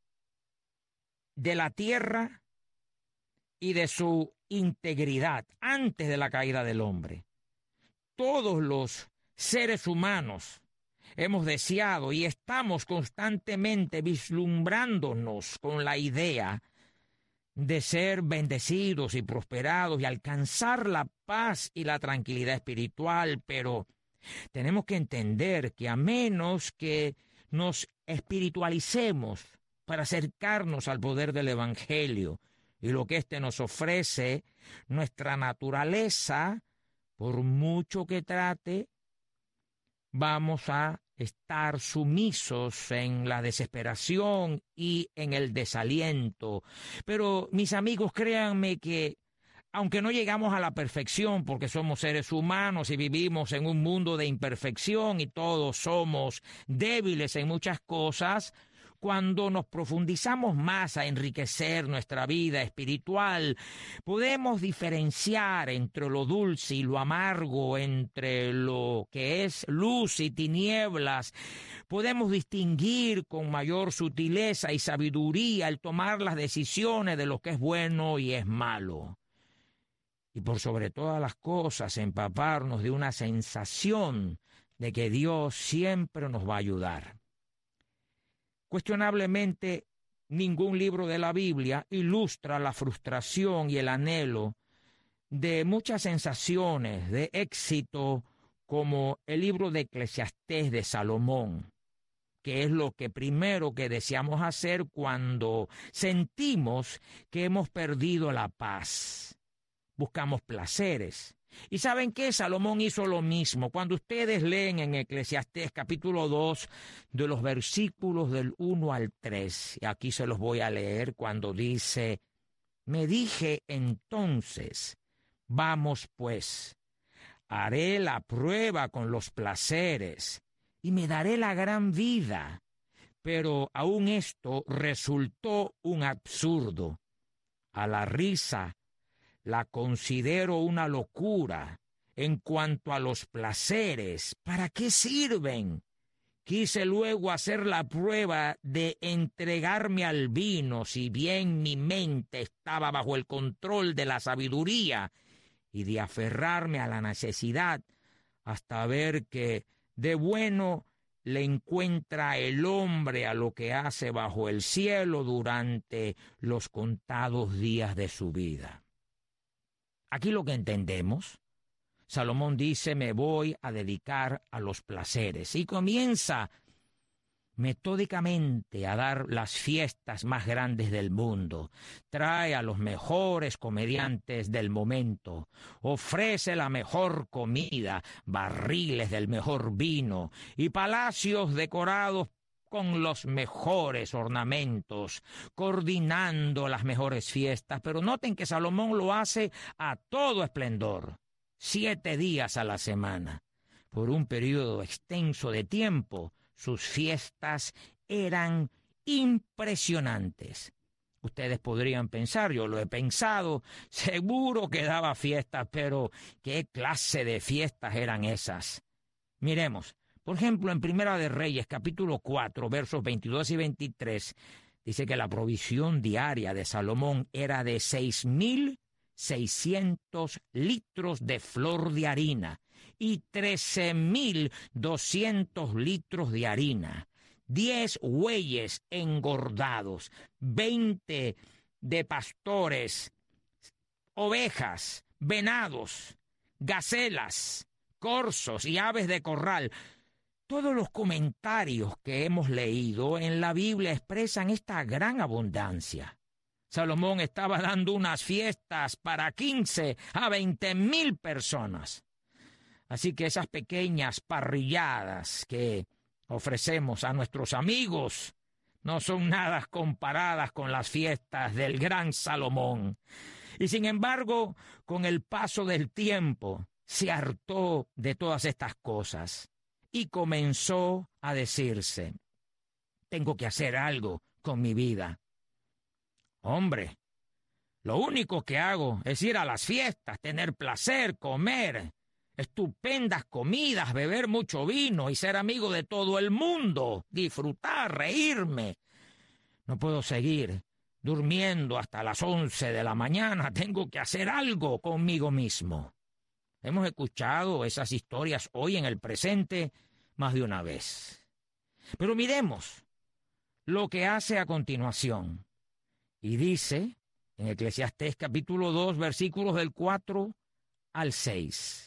de la tierra y de su integridad antes de la caída del hombre. Todos los seres humanos hemos deseado y estamos constantemente vislumbrándonos con la idea de ser bendecidos y prosperados y alcanzar la paz y la tranquilidad espiritual, pero tenemos que entender que a menos que nos espiritualicemos para acercarnos al poder del Evangelio y lo que éste nos ofrece, nuestra naturaleza, por mucho que trate, vamos a estar sumisos en la desesperación y en el desaliento. Pero, mis amigos, créanme que aunque no llegamos a la perfección porque somos seres humanos y vivimos en un mundo de imperfección y todos somos débiles en muchas cosas, cuando nos profundizamos más a enriquecer nuestra vida espiritual, podemos diferenciar entre lo dulce y lo amargo, entre lo que es luz y tinieblas. Podemos distinguir con mayor sutileza y sabiduría el tomar las decisiones de lo que es bueno y es malo. Y por sobre todas las cosas, empaparnos de una sensación de que Dios siempre nos va a ayudar. Cuestionablemente, ningún libro de la Biblia ilustra la frustración y el anhelo de muchas sensaciones de éxito como el libro de Eclesiastés de Salomón, que es lo que primero que deseamos hacer cuando sentimos que hemos perdido la paz. Buscamos placeres. ¿Y saben qué? Salomón hizo lo mismo. Cuando ustedes leen en Eclesiastés capítulo dos, de los versículos del uno al tres, y aquí se los voy a leer cuando dice: me dije entonces, vamos pues, haré la prueba con los placeres, y me daré la gran vida. Pero aún esto resultó un absurdo. A la risa la considero una locura. En cuanto a los placeres, ¿para qué sirven? Quise luego hacer la prueba de entregarme al vino, si bien mi mente estaba bajo el control de la sabiduría, y de aferrarme a la necesidad, hasta ver que de bueno le encuentra el hombre a lo que hace bajo el cielo durante los contados días de su vida. Aquí lo que entendemos, Salomón dice: me voy a dedicar a los placeres, y comienza metódicamente a dar las fiestas más grandes del mundo. Trae a los mejores comediantes del momento, ofrece la mejor comida, barriles del mejor vino y palacios decorados con los mejores ornamentos, coordinando las mejores fiestas. Pero noten que Salomón lo hace a todo esplendor, siete días a la semana. Por un periodo extenso de tiempo, sus fiestas eran impresionantes. Ustedes podrían pensar, yo lo he pensado, seguro que daba fiestas, pero ¿qué clase de fiestas eran esas? Miremos. Por ejemplo, en Primera de Reyes, capítulo cuatro, versos veintidós y veintitrés, dice que la provisión diaria de Salomón era de seis mil seiscientos litros de flor de harina y trece mil doscientos litros de harina, diez bueyes engordados, veinte de pastores, ovejas, venados, gacelas, corzos y aves de corral. Todos los comentarios que hemos leído en la Biblia expresan esta gran abundancia. Salomón estaba dando unas fiestas para quince a veinte mil personas. Así que esas pequeñas parrilladas que ofrecemos a nuestros amigos no son nada comparadas con las fiestas del gran Salomón. Y sin embargo, con el paso del tiempo, se hartó de todas estas cosas y comenzó a decirse: tengo que hacer algo con mi vida. Hombre, lo único que hago es ir a las fiestas, tener placer, comer estupendas comidas, beber mucho vino y ser amigo de todo el mundo, disfrutar, reírme. No puedo seguir durmiendo hasta las once de la mañana. Tengo que hacer algo conmigo mismo. Hemos escuchado esas historias hoy en el presente más de una vez. Pero miremos lo que hace a continuación. Y dice en Eclesiastés capítulo dos, versículos del cuatro al seis.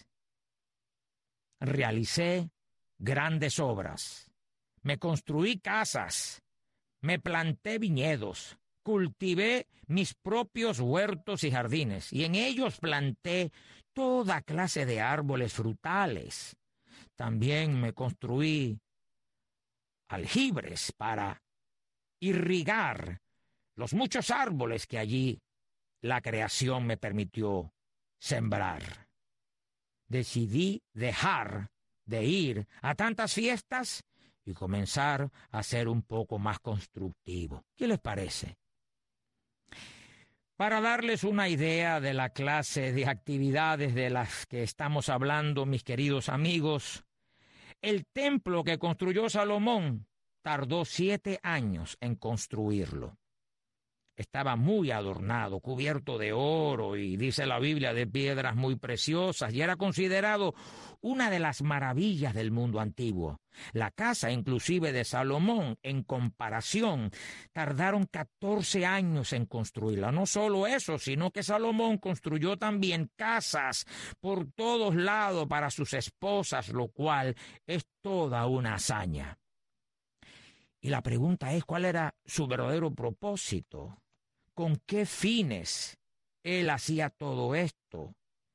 Realicé grandes obras, me construí casas, me planté viñedos, cultivé mis propios huertos y jardines, y en ellos planté toda clase de árboles frutales. También me construí aljibres para irrigar los muchos árboles que allí la creación me permitió sembrar. Decidí dejar de ir a tantas fiestas y comenzar a ser un poco más constructivo. ¿Qué les parece? Para darles una idea de la clase de actividades de las que estamos hablando, mis queridos amigos, el templo que construyó Salomón tardó siete años en construirlo. Estaba muy adornado, cubierto de oro y, dice la Biblia, de piedras muy preciosas, y era considerado una de las maravillas del mundo antiguo. La casa, inclusive de Salomón, en comparación, tardaron catorce años en construirla. No solo eso, sino que Salomón construyó también casas por todos lados para sus esposas, lo cual es toda una hazaña. Y la pregunta es, ¿cuál era su verdadero propósito? ¿Con qué fines él hacía todo esto?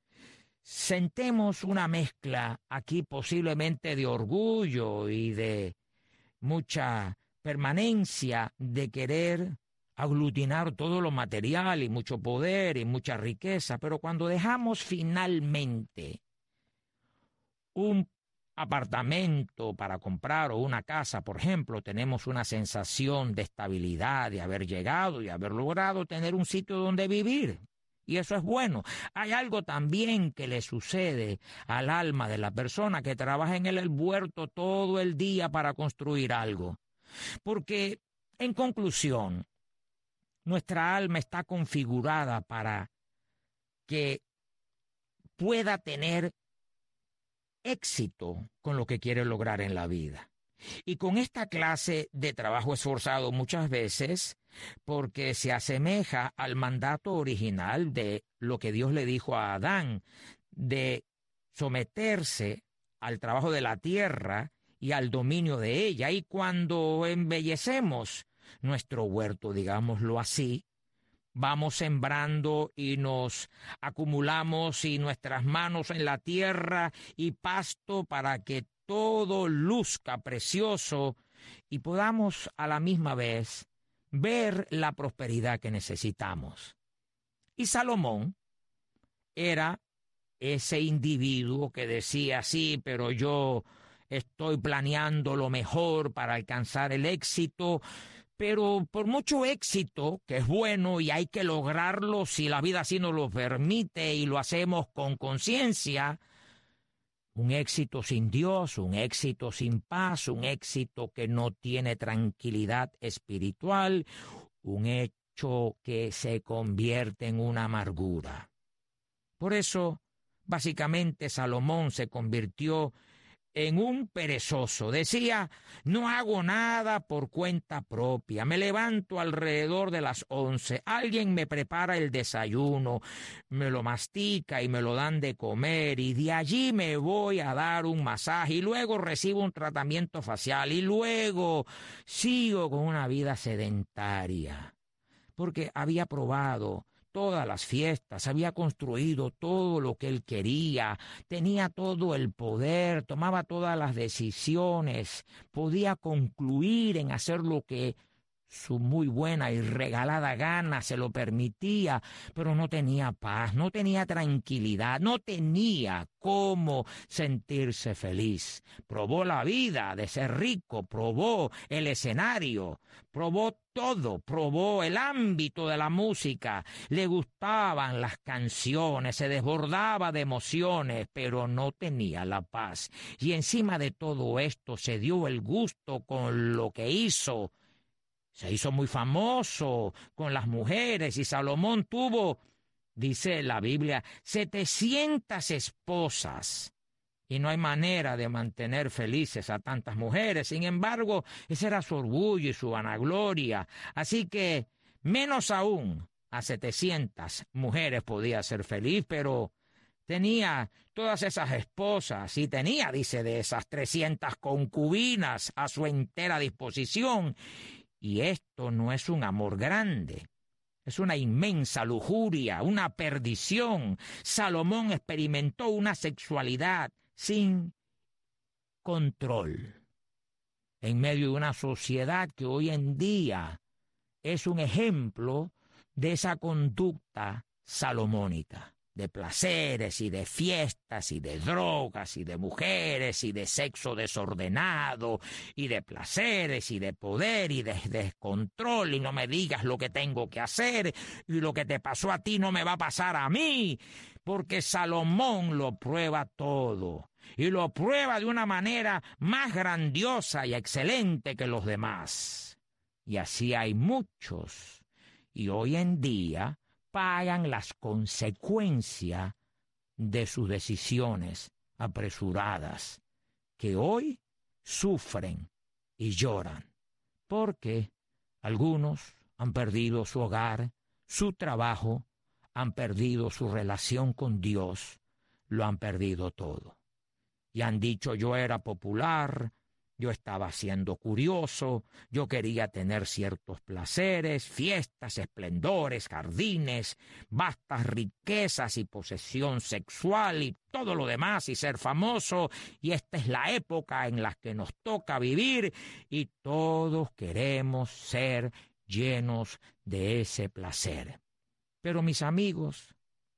Sentemos una mezcla aquí posiblemente de orgullo y de mucha permanencia de querer aglutinar todo lo material y mucho poder y mucha riqueza, pero cuando dejamos finalmente un apartamento para comprar o una casa, por ejemplo, tenemos una sensación de estabilidad, de haber llegado y haber logrado tener un sitio donde vivir. Y eso es bueno. Hay algo también que le sucede al alma de la persona que trabaja en el huerto todo el día para construir algo. Porque, en conclusión, nuestra alma está configurada para que pueda tener éxito con lo que quiere lograr en la vida. Y con esta clase de trabajo esforzado muchas veces, porque se asemeja al mandato original de lo que Dios le dijo a Adán, de someterse al trabajo de la tierra y al dominio de ella. Y cuando embellecemos nuestro huerto, digámoslo así, vamos sembrando y nos acumulamos y nuestras manos en la tierra y pasto para que todo luzca precioso y podamos a la misma vez ver la prosperidad que necesitamos. Y Salomón era ese individuo que decía, sí, pero yo estoy planeando lo mejor para alcanzar el éxito. Pero por mucho éxito, que es bueno y hay que lograrlo si la vida así nos lo permite y lo hacemos con conciencia, un éxito sin Dios, un éxito sin paz, un éxito que no tiene tranquilidad espiritual, un hecho que se convierte en una amargura. Por eso, básicamente, Salomón se convirtió en un perezoso. Decía, no hago nada por cuenta propia. Me levanto alrededor de las once. Alguien me prepara el desayuno, me lo mastica y me lo dan de comer. Y de allí me voy a dar un masaje y luego recibo un tratamiento facial y luego sigo con una vida sedentaria. Porque había probado todas las fiestas, había construido todo lo que él quería, tenía todo el poder, tomaba todas las decisiones, podía concluir en hacer lo que su muy buena y regalada gana se lo permitía, pero no tenía paz, no tenía tranquilidad, no tenía cómo sentirse feliz. Probó la vida de ser rico, probó el escenario, probó todo, probó el ámbito de la música, le gustaban las canciones, se desbordaba de emociones, pero no tenía la paz. Y encima de todo esto se dio el gusto con lo que hizo. Se hizo muy famoso con las mujeres y Salomón tuvo, dice la Biblia, setecientas esposas. Y no hay manera de mantener felices a tantas mujeres. Sin embargo, ese era su orgullo y su vanagloria. Así que, menos aún, a setecientas mujeres podía ser feliz, pero tenía todas esas esposas y tenía, dice, de esas trescientas concubinas a su entera disposición. Y esto no es un amor grande, es una inmensa lujuria, una perdición. Salomón experimentó una sexualidad sin control en medio de una sociedad que hoy en día es un ejemplo de esa conducta salomónica, de placeres y de fiestas y de drogas y de mujeres y de sexo desordenado y de placeres y de poder y de descontrol y no me digas lo que tengo que hacer y lo que te pasó a ti no me va a pasar a mí, porque Salomón lo prueba todo y lo prueba de una manera más grandiosa y excelente que los demás. Y así hay muchos y hoy en día pagan las consecuencias de sus decisiones apresuradas, que hoy sufren y lloran, porque algunos han perdido su hogar, su trabajo, han perdido su relación con Dios, lo han perdido todo. Y han dicho, yo era popular, yo estaba siendo curioso, yo quería tener ciertos placeres, fiestas, esplendores, jardines, vastas riquezas y posesión sexual y todo lo demás y ser famoso. Y esta es la época en la que nos toca vivir y todos queremos ser llenos de ese placer. Pero mis amigos,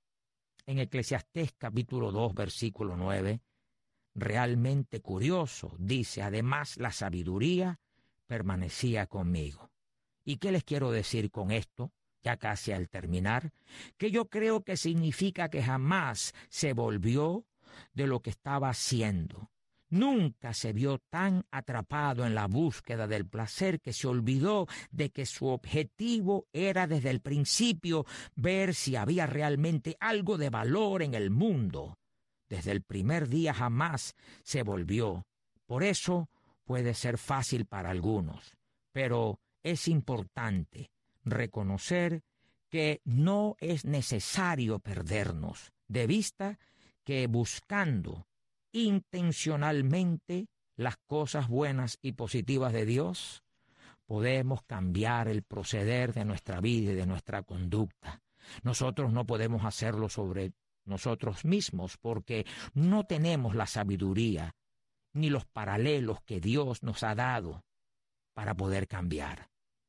en Eclesiastés capítulo dos, versículo nueve, realmente curioso, dice, además la sabiduría permanecía conmigo. ¿Y qué les quiero decir con esto? Ya casi al terminar, que yo creo que significa que jamás se volvió de lo que estaba haciendo. Nunca se vio tan atrapado en la búsqueda del placer que se olvidó de que su objetivo era desde el principio ver si había realmente algo de valor en el mundo. Desde el primer día jamás se volvió. Por eso puede ser fácil para algunos, pero es importante reconocer que no es necesario perdernos de vista que buscando intencionalmente las cosas buenas y positivas de Dios, podemos cambiar el proceder de nuestra vida y de nuestra conducta. Nosotros no podemos hacerlo sobre nosotros mismos porque no tenemos la sabiduría ni los paralelos que Dios nos ha dado para poder cambiar.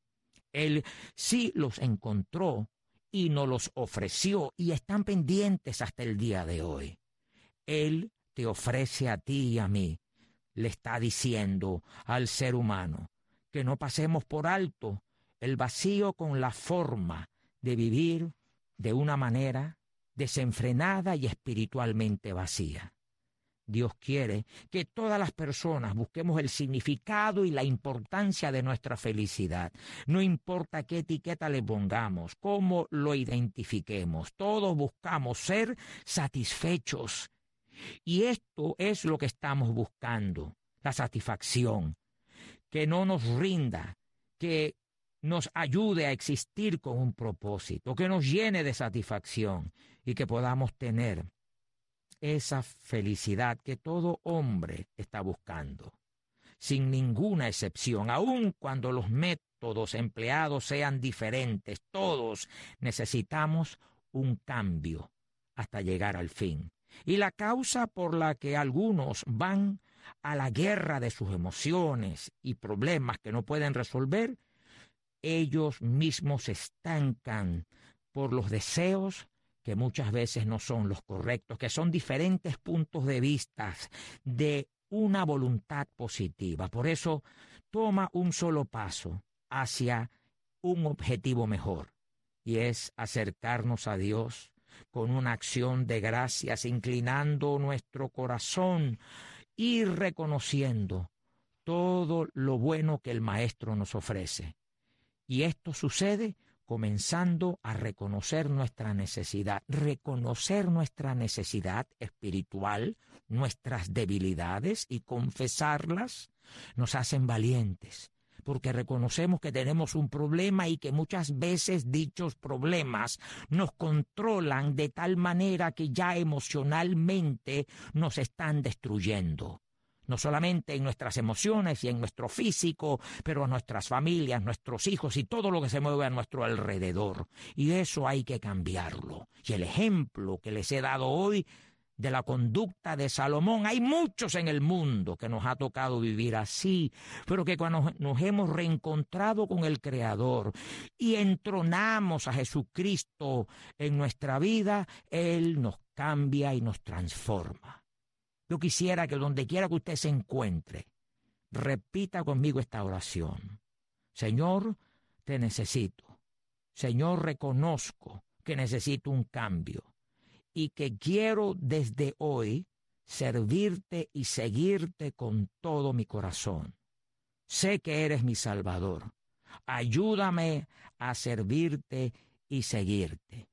Él sí los encontró y nos los ofreció y están pendientes hasta el día de hoy. Él te ofrece a ti y a mí, le está diciendo al ser humano que no pasemos por alto el vacío con la forma de vivir de una manera desenfrenada y espiritualmente vacía. Dios quiere que todas las personas busquemos el significado y la importancia de nuestra felicidad. No importa qué etiqueta le pongamos, cómo lo identifiquemos, todos buscamos ser satisfechos Y esto es lo que estamos buscando, la satisfacción, que no nos rinda, que nos ayude a existir con un propósito, que nos llene de satisfacción y que podamos tener esa felicidad que todo hombre está buscando, sin ninguna excepción, aun cuando los métodos empleados sean diferentes. Todos necesitamos un cambio hasta llegar al fin. Y la causa por la que algunos van a la guerra de sus emociones y problemas que no pueden resolver, ellos mismos se estancan por los deseos que muchas veces no son los correctos, que son diferentes puntos de vista de una voluntad positiva. Por eso, toma un solo paso hacia un objetivo mejor, y es acercarnos a Dios con una acción de gracias, inclinando nuestro corazón y reconociendo todo lo bueno que el Maestro nos ofrece. Y esto sucede comenzando a reconocer nuestra necesidad, reconocer nuestra necesidad espiritual, nuestras debilidades y confesarlas nos hacen valientes, porque reconocemos que tenemos un problema y que muchas veces dichos problemas nos controlan de tal manera que ya emocionalmente nos están destruyendo. No solamente en nuestras emociones y en nuestro físico, pero a nuestras familias, nuestros hijos y todo lo que se mueve a nuestro alrededor. Y eso hay que cambiarlo. Y el ejemplo que les he dado hoy de la conducta de Salomón, hay muchos en el mundo que nos ha tocado vivir así, pero que cuando nos hemos reencontrado con el Creador y entronamos a Jesucristo en nuestra vida, Él nos cambia y nos transforma. Yo quisiera que donde quiera que usted se encuentre, repita conmigo esta oración. Señor, te necesito. Señor, reconozco que necesito un cambio y que quiero desde hoy servirte y seguirte con todo mi corazón. Sé que eres mi Salvador. Ayúdame a servirte y seguirte.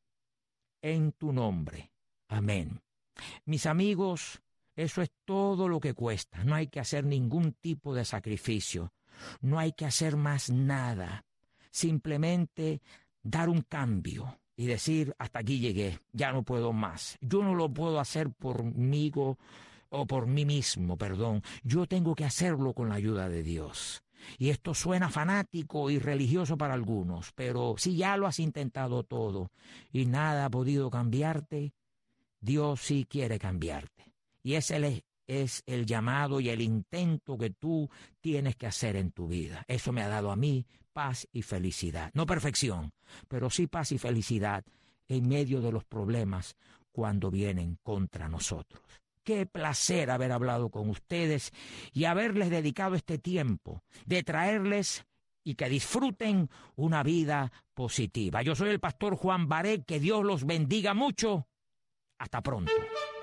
En tu nombre. Amén. Mis amigos, eso es todo lo que cuesta. No hay que hacer ningún tipo de sacrificio. No hay que hacer más nada. Simplemente dar un cambio y decir, hasta aquí llegué, ya no puedo más. Yo no lo puedo hacer por mí o por mí mismo, perdón. Yo tengo que hacerlo con la ayuda de Dios. Y esto suena fanático y religioso para algunos, pero si ya lo has intentado todo y nada ha podido cambiarte, Dios sí quiere cambiarte. Y ese es el llamado y el intento que tú tienes que hacer en tu vida. Eso me ha dado a mí paz y felicidad. No perfección, pero sí paz y felicidad en medio de los problemas cuando vienen contra nosotros. Qué placer haber hablado con ustedes y haberles dedicado este tiempo de traerles y que disfruten una vida positiva. Yo soy el pastor Juan Baré, que Dios los bendiga mucho. Hasta pronto.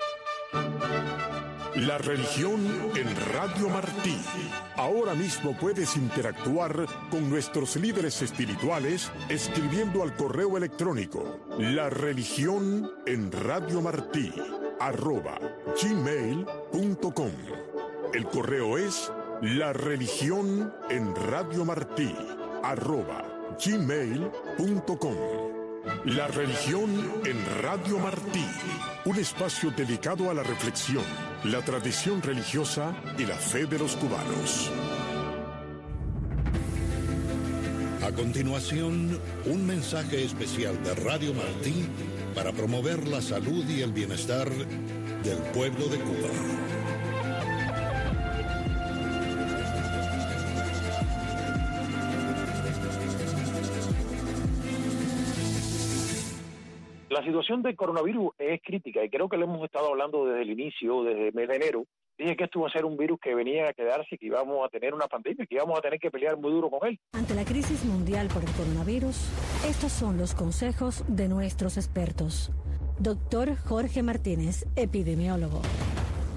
La religión en Radio Martí. Ahora mismo puedes interactuar con nuestros líderes espirituales escribiendo al correo electrónico la religión en Radio Martí arroba gmail punto com. El correo es la religión en Radio Martí arroba gmail punto com. La religión en Radio Martí, un espacio dedicado a la reflexión, la tradición religiosa y la fe de los cubanos. A continuación, un mensaje especial de Radio Martí para promover la salud y el bienestar del pueblo de Cuba. La situación del coronavirus es crítica y creo que lo hemos estado hablando desde el inicio, desde el mes de enero. Dije que esto iba a ser un virus que venía a quedarse y que íbamos a tener una pandemia, que íbamos a tener que pelear muy duro con él. Ante la crisis mundial por el coronavirus, estos son los consejos de nuestros expertos. Doctor Jorge Martínez, epidemiólogo.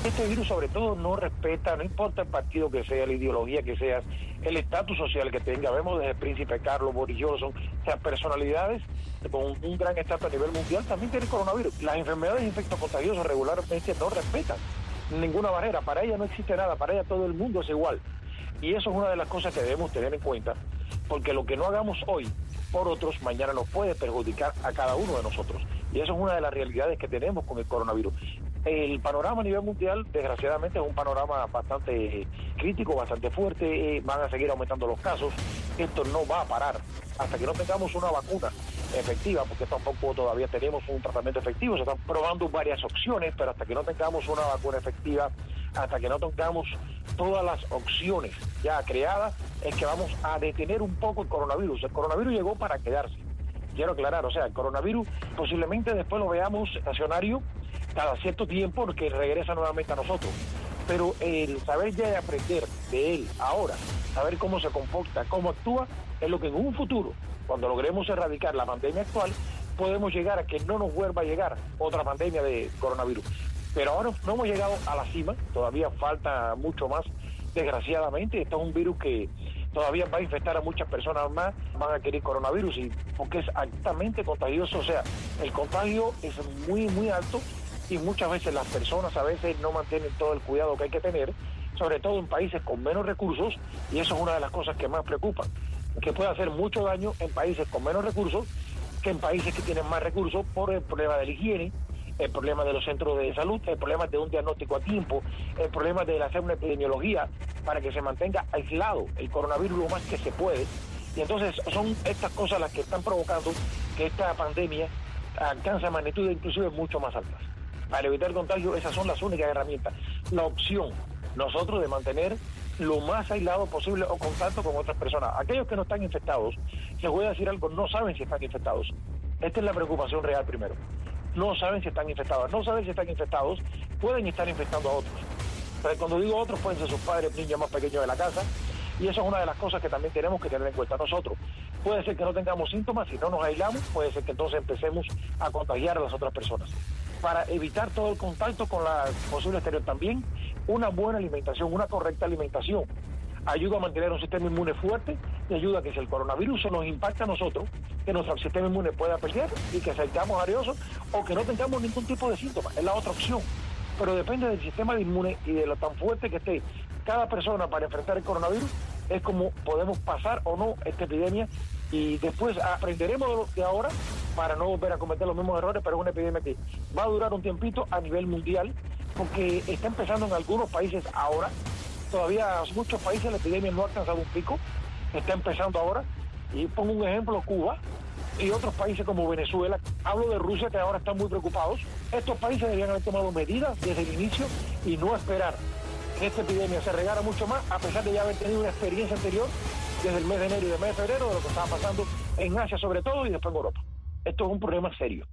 Este virus sobre todo no respeta, no importa el partido que sea, la ideología que sea, el estatus social que tenga. Vemos desde el príncipe Carlos, Boris Johnson, o sea, personalidades con un gran estatus a nivel mundial también tienen coronavirus. Las enfermedades infectocontagiosas regularmente no respetan ninguna barrera, para ella no existe nada, para ella todo el mundo es igual. Y eso es una de las cosas que debemos tener en cuenta, porque lo que no hagamos hoy por otros, mañana nos puede perjudicar a cada uno de nosotros. Y eso es una de las realidades que tenemos con el coronavirus. El panorama a nivel mundial, desgraciadamente, es un panorama bastante crítico, bastante fuerte. Van a seguir aumentando los casos. Esto no va a parar hasta que no tengamos una vacuna efectiva, porque tampoco todavía tenemos un tratamiento efectivo. Se están probando varias opciones, pero hasta que no tengamos una vacuna efectiva, hasta que no tengamos todas las opciones ya creadas, es que vamos a detener un poco el coronavirus. El coronavirus llegó para quedarse. Quiero aclarar, o sea, el coronavirus posiblemente después lo veamos estacionario cada cierto tiempo, porque regresa nuevamente a nosotros. Pero el saber ya de aprender de él ahora, saber cómo se comporta, cómo actúa, es lo que en un futuro, cuando logremos erradicar la pandemia actual, podemos llegar a que no nos vuelva a llegar otra pandemia de coronavirus. Pero ahora no hemos llegado a la cima, todavía falta mucho más, desgraciadamente. Esto es un virus que todavía va a infectar a muchas personas más, van a adquirir coronavirus, y porque es altamente contagioso, o sea, el contagio es muy, muy alto, y muchas veces las personas a veces no mantienen todo el cuidado que hay que tener, sobre todo en países con menos recursos, y eso es una de las cosas que más preocupan, que puede hacer mucho daño en países con menos recursos que en países que tienen más recursos, por el problema de la higiene, el problema de los centros de salud, el problema de un diagnóstico a tiempo, el problema de hacer una epidemiología para que se mantenga aislado el coronavirus lo más que se puede. Y entonces son estas cosas las que están provocando que esta pandemia alcance magnitudes inclusive mucho más altas. Para evitar el contagio, esas son las únicas herramientas. La opción, nosotros, de mantener lo más aislado posible o contacto con otras personas. Aquellos que no están infectados, les voy a decir algo, no saben si están infectados. Esta es la preocupación real primero. No saben si están infectados. No saben si están infectados, pueden estar infectando a otros. Pero cuando digo otros, pueden ser sus padres, niños más pequeños de la casa. Y eso es una de las cosas que también tenemos que tener en cuenta nosotros. Puede ser que no tengamos síntomas, si no nos aislamos, puede ser que entonces empecemos a contagiar a las otras personas. Para evitar todo el contacto con la posible exterior también, una buena alimentación, una correcta alimentación, ayuda a mantener un sistema inmune fuerte y ayuda a que si el coronavirus se nos impacta a nosotros, que nuestro sistema inmune pueda pelear y que salgamos areosos o que no tengamos ningún tipo de síntomas. Es la otra opción. Pero depende del sistema de inmune y de lo tan fuerte que esté cada persona para enfrentar el coronavirus, es como podemos pasar o no esta epidemia, y después aprenderemos de, lo, de ahora para no volver a cometer los mismos errores. Pero es una epidemia que va a durar un tiempito a nivel mundial, porque está empezando en algunos países ahora. Todavía en muchos países la epidemia no ha alcanzado un pico, está empezando ahora. Y pongo un ejemplo, Cuba y otros países como Venezuela. Hablo de Rusia, que ahora están muy preocupados. Estos países deberían haber tomado medidas desde el inicio y no esperar que esta epidemia se regara mucho más, a pesar de ya haber tenido una experiencia anterior desde el mes de enero y del mes de febrero de lo que estaba pasando en Asia sobre todo y después en Europa. Esto es un problema serio.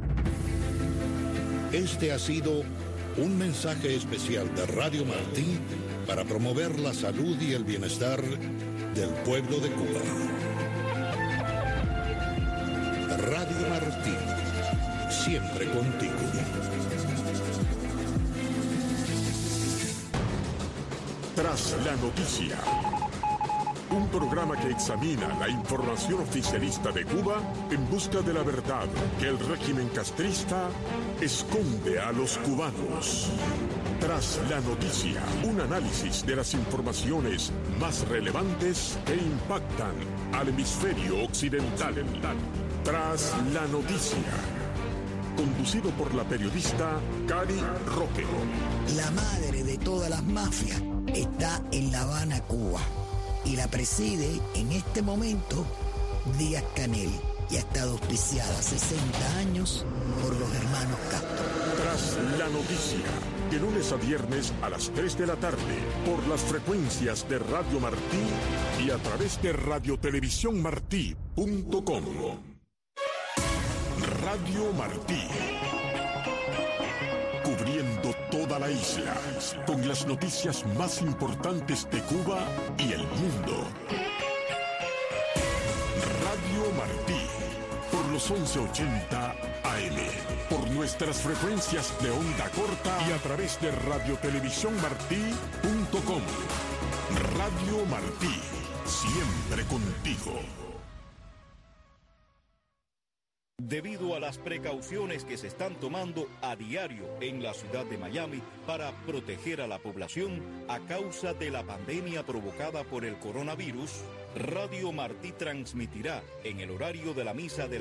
Este ha sido un mensaje especial de Radio Martí para promover la salud y el bienestar del pueblo de Cuba. Radio Martí, siempre contigo. Tras la noticia, un programa que examina la información oficialista de Cuba en busca de la verdad que el régimen castrista esconde a los cubanos. Tras la noticia, un análisis de las informaciones más relevantes que impactan al hemisferio occidental. Tras la noticia, conducido por la periodista Cari Roque. La madre de todas las mafias está en La Habana, Cuba, y la preside en este momento Díaz-Canel, y ha estado auspiciada sesenta años por los hermanos Castro. Tras la noticia, de lunes a viernes a las tres de la tarde, por las frecuencias de Radio Martí y a través de radio televisión martí punto com. Radio Martí, cubriendo toda la isla con las noticias más importantes de Cuba y el mundo. Radio Martí, por los once ochenta A M, por nuestras frecuencias de onda corta y a través de radiotelevisión-martí punto com. Radio Martí, siempre contigo. Debido a las precauciones que se están tomando a diario en la ciudad de Miami para proteger a la población a causa de la pandemia provocada por el coronavirus, Radio Martí transmitirá en el horario de la misa de la